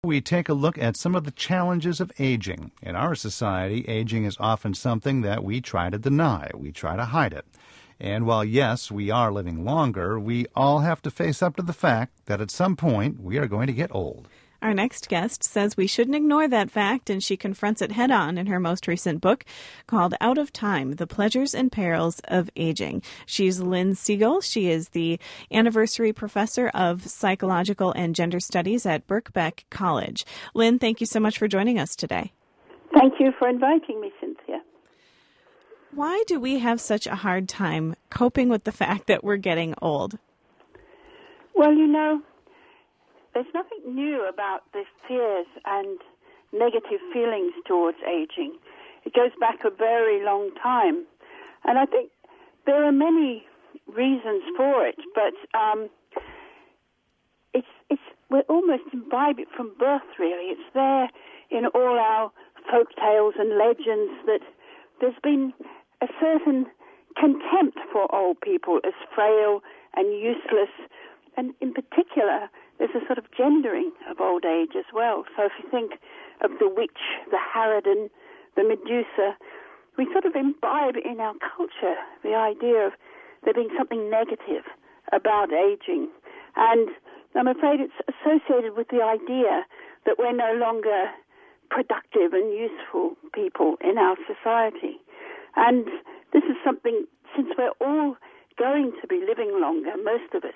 We take a look at some of the challenges of aging. In our society, aging is often something that we try to deny. We try to hide it. And while, yes, we are living longer, we all have to face up to the fact that at some point we are going to get old. Our next guest says we shouldn't ignore that fact, and she confronts it head-on in her most recent book called Out of Time, The Pleasures and Perils of Aging. She's Lynn Segal. She is the Anniversary Professor of Psychological and Gender Studies at Birkbeck College. Lynn, thank you so much for joining us today. Thank you for inviting me, Cynthia. Why do we have such a hard time coping with the fact that we're getting old? Well, there's nothing new about the fears and negative feelings towards aging. It goes back a very long time. And I think there are many reasons for it, but we're almost imbibed it from birth, really. It's there in all our folk tales and legends that there's been a certain contempt for old people as frail and useless, and in particular, there's a sort of gendering of old age as well. So if you think of the witch, the harridan, the Medusa, we sort of imbibe in our culture the idea of there being something negative about aging. And I'm afraid it's associated with the idea that we're no longer productive and useful people in our society. And this is something, since we're all going to be living longer, most of us,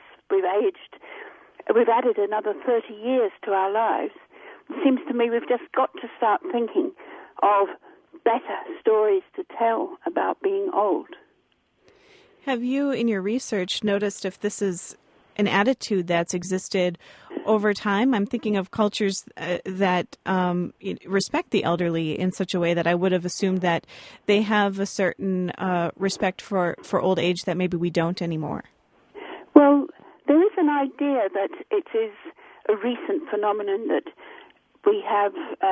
we've added another 30 years to our lives. It seems to me we've just got to start thinking of better stories to tell about being old. Have you, in your research, noticed if this is an attitude that's existed over time? I'm thinking of cultures that respect the elderly in such a way that I would have assumed that they have a certain respect for old age that maybe we don't anymore. Well, there is an idea that it is a recent phenomenon that we have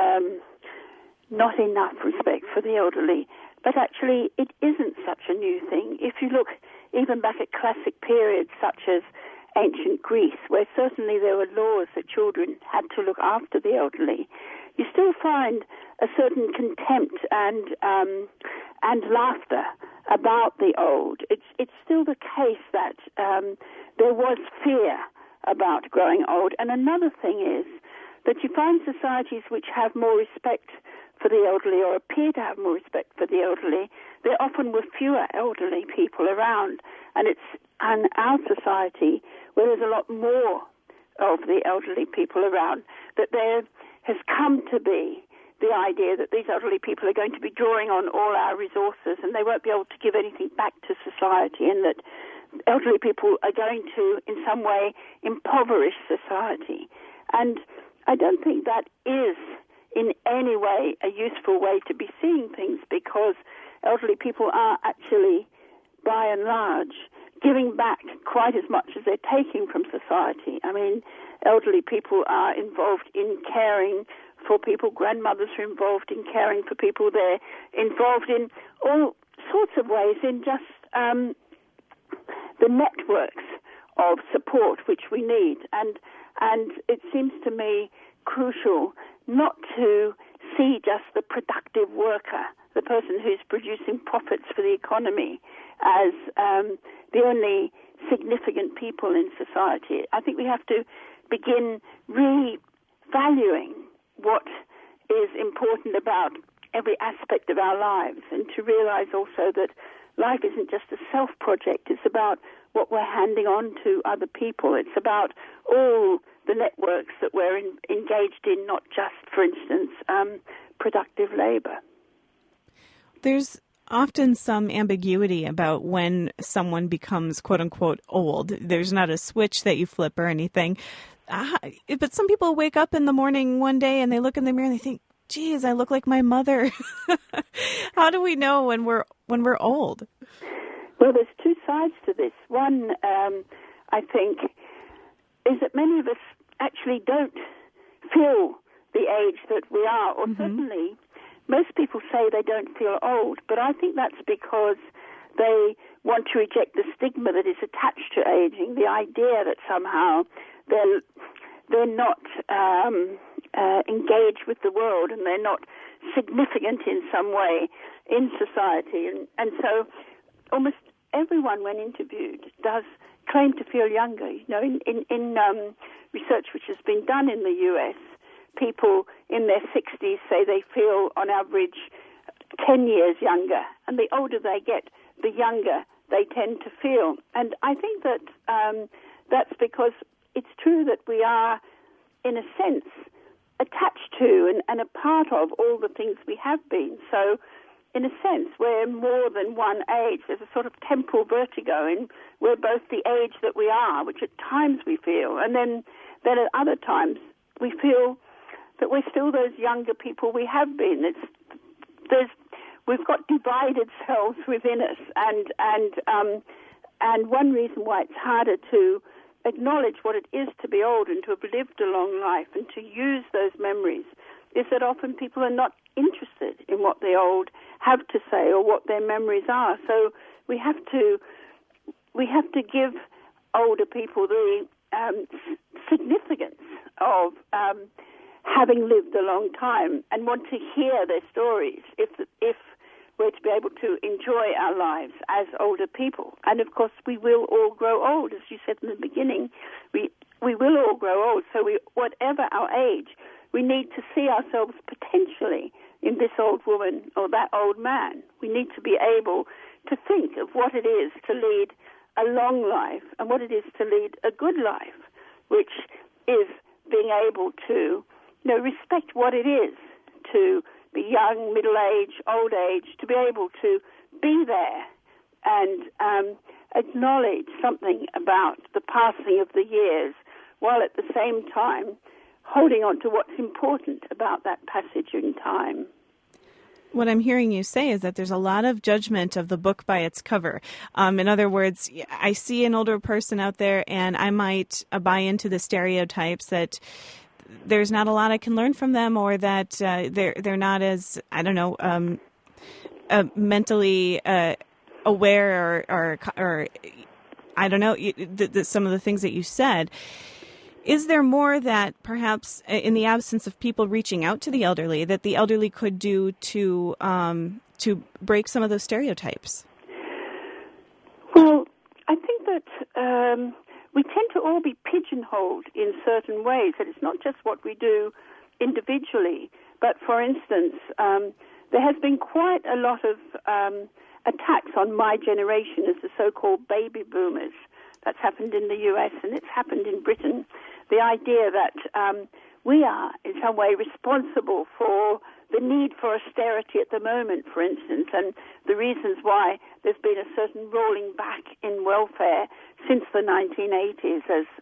not enough respect for the elderly, but actually it isn't such a new thing. If you look even back at classic periods such as ancient Greece, where certainly there were laws that children had to look after the elderly, you still find a certain contempt and laughter about the old. It's still the case that there was fear about growing old. And another thing is that you find societies which have more respect for the elderly or appear to have more respect for the elderly, there often were fewer elderly people around. And it's in our society where there's a lot more of the elderly people around that there has come to be the idea that these elderly people are going to be drawing on all our resources and they won't be able to give anything back to society, and that elderly people are going to, in some way, impoverish society. And I don't think that is in any way a useful way to be seeing things, because elderly people are actually, by and large, giving back quite as much as they're taking from society. I mean, elderly people are involved in caring for people. Grandmothers are involved in caring for people. They're involved in all sorts of ways in just the networks of support which we need. And it seems to me crucial not to see just the productive worker, the person who's producing profits for the economy, as the only significant people in society. I think we have to begin really valuing what is important about every aspect of our lives, and to realize also that life isn't just a self-project. It's about what we're handing on to other people. It's about all the networks that we're engaged in, not just, for instance, productive labor. There's often some ambiguity about when someone becomes, quote-unquote, old. There's not a switch that you flip or anything. But some people wake up in the morning one day and they look in the mirror and they think, geez, I look like my mother. How do we know when we're old? Well, there's two sides to this. One, I think, is that many of us actually don't feel the age that we are, or certainly most people say they don't feel old, but I think that's because they want to reject the stigma that is attached to aging, the idea that somehow they're not engaged with the world, and they're not significant in some way in society. And so almost everyone, when interviewed, does claim to feel younger. You know, in research which has been done in the U.S., people in their 60s say they feel, on average, 10 years younger. And the older they get, the younger they tend to feel. And I think that that's because it's true that we are, in a sense, attached to and a part of all the things we have been. So, in a sense, we're more than one age. There's a sort of temporal vertigo, and we're both the age that we are, which at times we feel, and then at other times we feel that we're still those younger people we have been. We've got divided selves within us, and one reason why it's harder to acknowledge what it is to be old and to have lived a long life and to use those memories is that often people are not interested in what the old have to say or what their memories are. So we have to give older people the significance of having lived a long time and want to hear their stories if we're to be able to enjoy our lives as older people. And of course, we will all grow old, as you said in the beginning. We will all grow old. So whatever our age, we need to see ourselves potentially in this old woman or that old man. We need to be able to think of what it is to lead a long life and what it is to lead a good life, which is being able to, respect what it is to be young, middle age, old age, to be able to be there and acknowledge something about the passing of the years, while at the same time holding on to what's important about that passage in time. What I'm hearing you say is that there's a lot of judgment of the book by its cover. In other words, I see an older person out there and I might buy into the stereotypes that there's not a lot I can learn from them, or that they're not as, mentally aware or I don't know, some of the things that you said. Is there more that perhaps in the absence of people reaching out to the elderly that the elderly could do to break some of those stereotypes? Well, I think that we tend to all be pigeonholed in certain ways, that it's not just what we do individually, but for instance, there has been quite a lot of attacks on my generation as the so-called baby boomers. That's happened in the US and it's happened in Britain. The idea that we are in some way responsible for the need for austerity at the moment, for instance, and the reasons why there's been a certain rolling back in welfare since the 1980s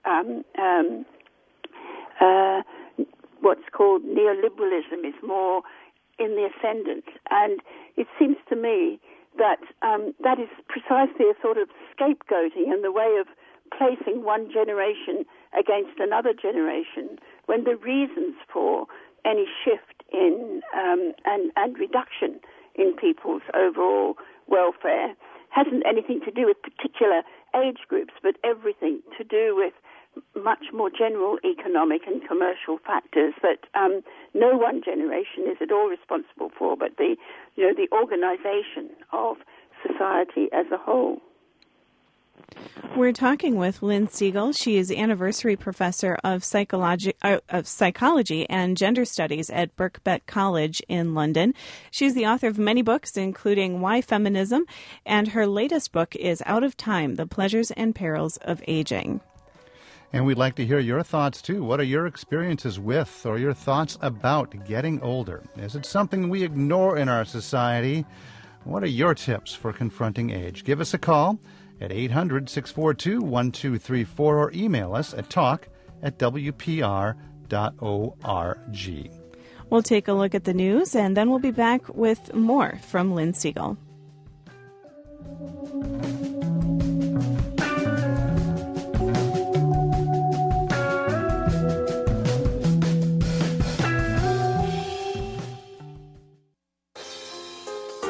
as what's called neoliberalism is more in the ascendant. And it seems to me that that is precisely a sort of scapegoating and the way of placing one generation against another generation, when the reasons for any shift in and reduction in people's overall welfare hasn't anything to do with particular age groups, but everything to do with much more general economic and commercial factors that no one generation is at all responsible for, but the organization of society as a whole. We're talking with Lynn Siegel. She is Anniversary Professor of Psychology and Gender Studies at Birkbeck College in London. She's the author of many books, including Why Feminism, and her latest book is Out of Time, The Pleasures and Perils of Aging. And we'd like to hear your thoughts, too. What are your experiences with or your thoughts about getting older? Is it something we ignore in our society? What are your tips for confronting age? Give us a call at 800-642-1234 or email us at talk@wpr.org. We'll take a look at the news, and then we'll be back with more from Lynn Siegel.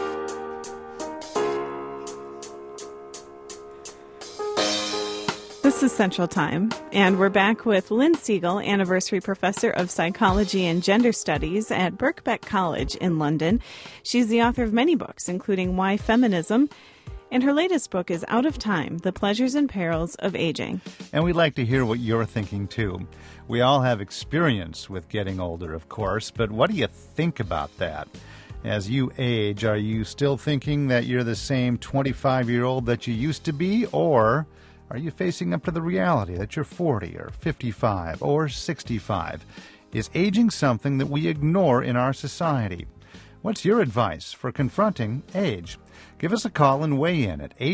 The This is Central Time, and we're back with Lynn Siegel, Anniversary Professor of Psychology and Gender Studies at Birkbeck College in London. She's the author of many books, including Why Feminism, and her latest book is Out of Time, The Pleasures and Perils of Aging. And we'd like to hear what you're thinking, too. We all have experience with getting older, of course, but what do you think about that? As you age, are you still thinking that you're the same 25-year-old that you used to be, or are you facing up to the reality that you're 40 or 55 or 65? Is aging something that we ignore in our society? What's your advice for confronting age? Give us a call and weigh in at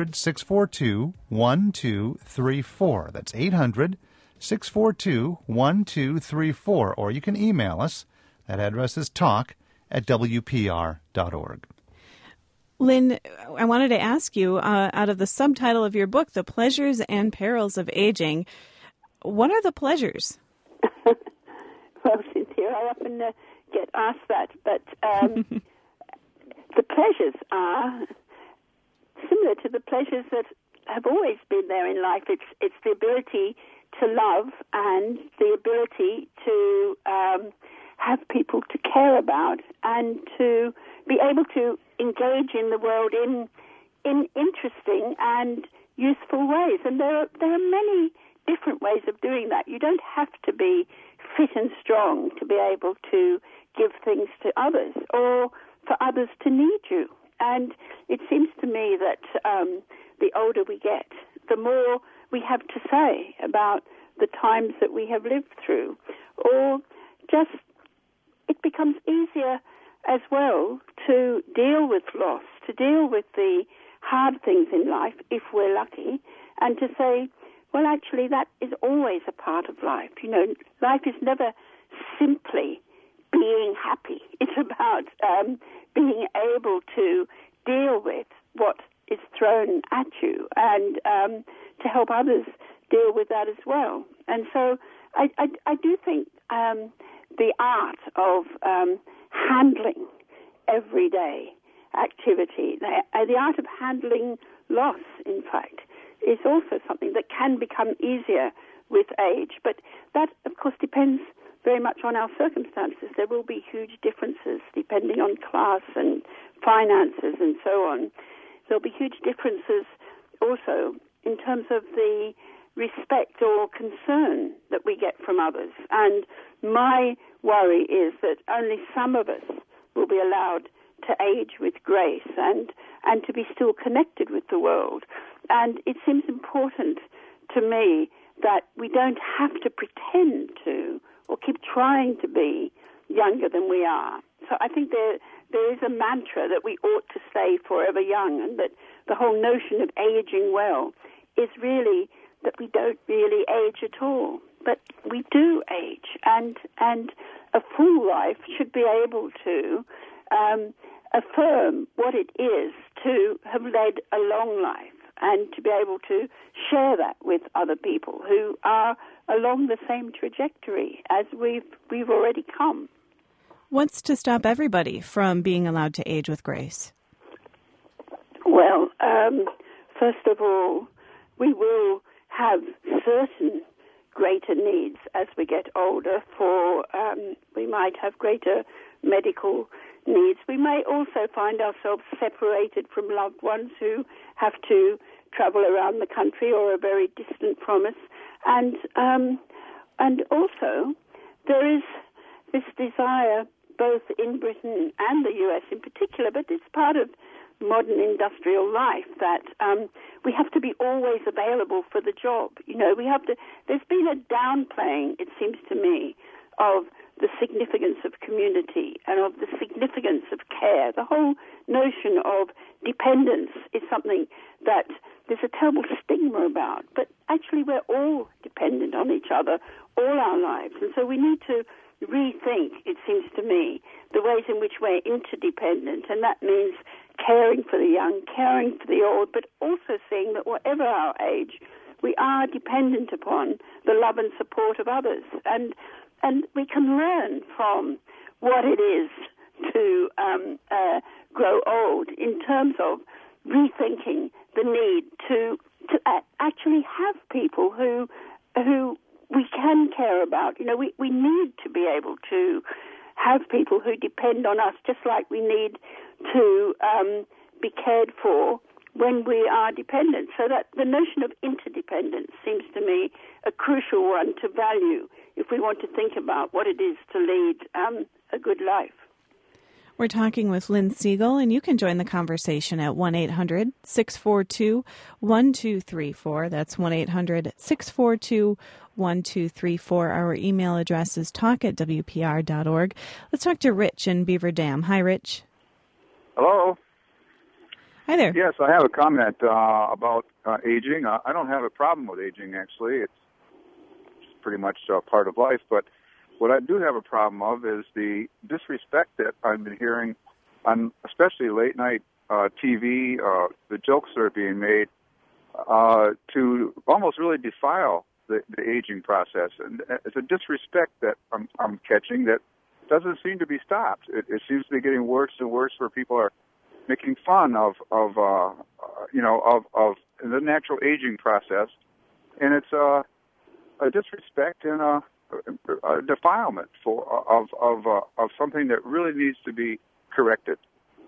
800-642-1234. That's 800-642-1234. Or you can email us. That address is talk@wpr.org. Lynn, I wanted to ask you, out of the subtitle of your book, The Pleasures and Perils of Aging, what are the pleasures? Well, Cynthia, I often get asked that, but the pleasures are similar to the pleasures that have always been there in life. It's the ability to love and the ability to have people to care about and to be able to engage in the world in interesting and useful ways. And there are many different ways of doing that. You don't have to be fit and strong to be able to give things to others or for others to need you. And it seems to me that the older we get, the more we have to say about the times that we have lived through, or just it becomes easier as well to deal with loss, to deal with the hard things in life, if we're lucky, and to say, well, actually, that is always a part of life. You know, life is never simply being happy. It's about being able to deal with what is thrown at you and to help others deal with that as well. And so I do think the art of handling everyday activity, the art of handling loss, in fact, is also something that can become easier with age. But that, of course, depends very much on our circumstances. There will be huge differences depending on class and finances and so on. There'll be huge differences also in terms of the respect or concern that we get from others. And my worry is that only some of us will be allowed to age with grace and to be still connected with the world. And it seems important to me that we don't have to pretend to or keep trying to be younger than we are. So I think there is a mantra that we ought to stay forever young, and that the whole notion of aging well is really that we don't really age at all. But we do age, and a full life should be able to affirm what it is to have led a long life and to be able to share that with other people who are along the same trajectory as we've already come. What's to stop everybody from being allowed to age with grace? Well, first of all, we will have certain greater needs as we get older. We might have greater medical needs. We may also find ourselves separated from loved ones who have to travel around the country or are very distant from us. And also there is this desire, both in Britain and the US in particular, but it's part of modern industrial life, that we have to be always available for the job. You know, there's been a downplaying, it seems to me, of the significance of community and of the significance of care. The whole notion of dependence is something that there's a terrible stigma about, but actually we're all dependent on each other all our lives, and so we need to rethink, it seems to me, the ways in which we're interdependent, and that means caring for the young, caring for the old, but also seeing that whatever our age, we are dependent upon the love and support of others, and we can learn from what it is to grow old in terms of rethinking the need to actually have people who we can care about. You know, we need to be able to have people who depend on us, just like we need to be cared for when we are dependent. So that the notion of interdependence seems to me a crucial one to value if we want to think about what it is to lead a good life. We're talking with Lynn Siegel, and you can join the conversation at 1-800-642-1234. That's 1-800-642-1234. Our email address is talk@wpr.org. Let's talk to Rich in Beaver Dam. Hi, Rich. Hello. Hi there. Yes, I have a comment about aging. I don't have a problem with aging, actually. It's pretty much part of life, but what I do have a problem of is the disrespect that I've been hearing on especially late-night TV, the jokes that are being made to almost really defile the aging process. And it's a disrespect that I'm catching that doesn't seem to be stopped. It seems to be getting worse and worse where people are making fun of the natural aging process. And it's a disrespect and a defilement of something that really needs to be corrected.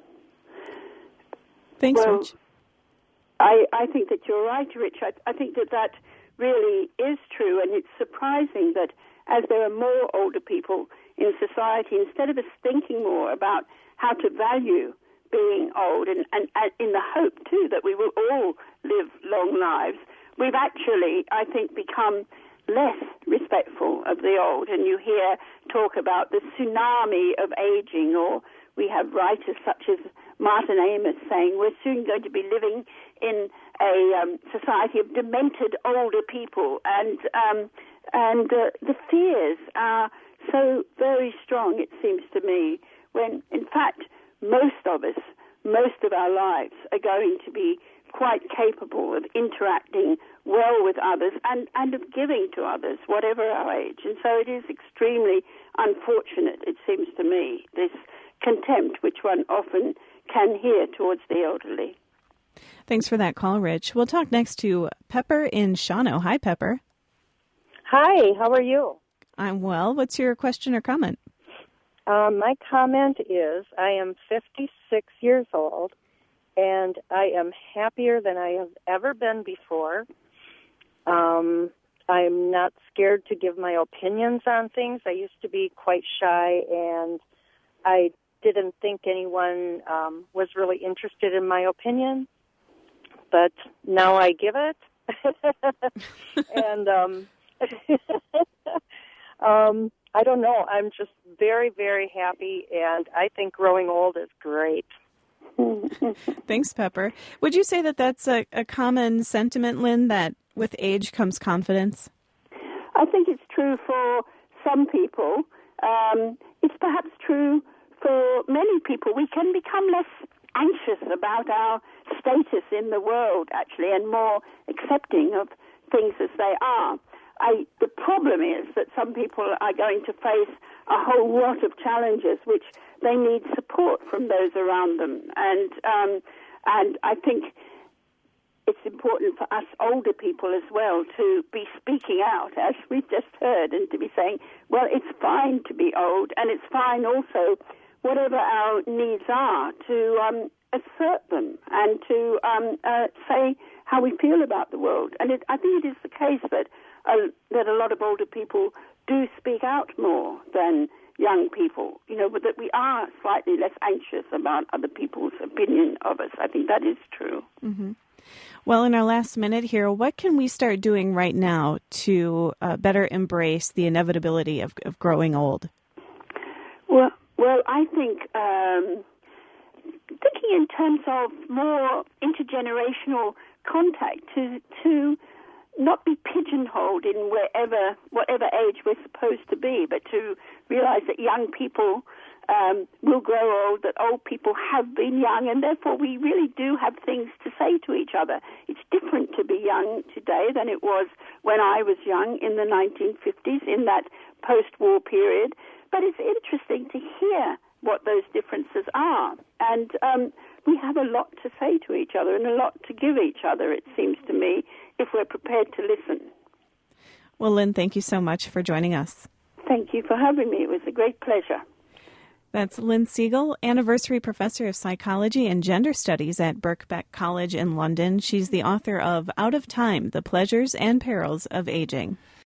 Thanks, well, Rich. I think that you're right, Rich. I think that really is true, and it's surprising that as there are more older people in society, instead of us thinking more about how to value being old and in the hope, too, that we will all live long lives, we've actually, I think, become less respectful of the old. And you hear talk about the tsunami of aging, or we have writers such as Martin Amis saying we're soon going to be living in a society of demented older people, and the fears are so very strong, it seems to me, when in fact most of us, most of our lives are going to be quite capable of interacting well with others and of giving to others, whatever our age. And so it is extremely unfortunate, it seems to me, this contempt which one often can hear towards the elderly. Thanks for that call, Rich. We'll talk next to Pepper in Shawano. Hi, Pepper. Hi, how are you? I'm well. What's your question or comment? My comment is I am 56 years old, and I am happier than I have ever been before. I'm not scared to give my opinions on things. I used to be quite shy, and I didn't think anyone was really interested in my opinion, but now I give it. And I don't know. I'm just very, very happy, and I think growing old is great. Thanks, Pepper. Would you say that that's a common sentiment, Lynn, that with age comes confidence? I think it's true for some people. It's perhaps true for many people. We can become less anxious about our status in the world, actually, and more accepting of things as they are. The problem is that some people are going to face a whole lot of challenges which they need support from those around them. And I think it's important for us older people as well to be speaking out, as we've just heard, and to be saying, well, it's fine to be old, and it's fine also, whatever our needs are, to assert them and to say how we feel about the world. And I think it is the case that a lot of older people do speak out more than young people, but that we are slightly less anxious about other people's opinion of us. I think that is true. Mm-hmm. Well, in our last minute here, what can we start doing right now to better embrace the inevitability of growing old? Well, I think thinking in terms of more intergenerational contact to not be pigeonholed in whatever age we're supposed to be, but to realize that young people will grow old, that old people have been young, and therefore we really do have things to say to each other. It's different to be young today than it was when I was young in the 1950s, in that post-war period. But it's interesting to hear what those differences are. And we have a lot to say to each other and a lot to give each other, it seems to me, if we're prepared to listen. Well, Lynn, thank you so much for joining us. Thank you for having me. It was a great pleasure. That's Lynn Siegel, Anniversary Professor of Psychology and Gender Studies at Birkbeck College in London. She's the author of Out of Time, The Pleasures and Perils of Aging.